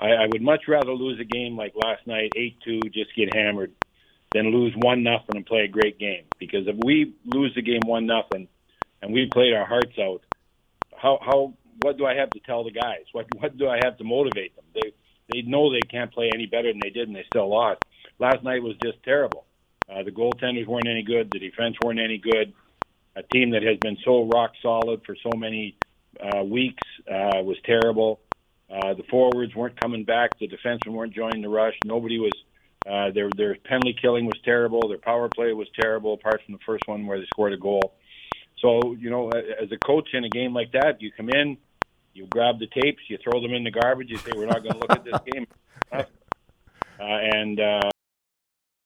I would much rather lose a game like last night, 8-2, just get hammered, than lose 1-0 and play a great game. Because if we lose the game 1-0 and we played our hearts out, what do I have to tell the guys? What do I have to motivate them? They know they can't play any better than they did, and they still lost. Last night was just terrible. The goaltenders weren't any good. The defense weren't any good. A team that has been so rock solid for so many weeks was terrible. The forwards weren't coming back. The defensemen weren't joining the rush. Nobody was. Their penalty killing was terrible. Their power play was terrible, apart from the first one where they scored a goal. So, as a coach in a game like that, you come in, you grab the tapes, you throw them in the garbage, you say, we're not going to look at this game. And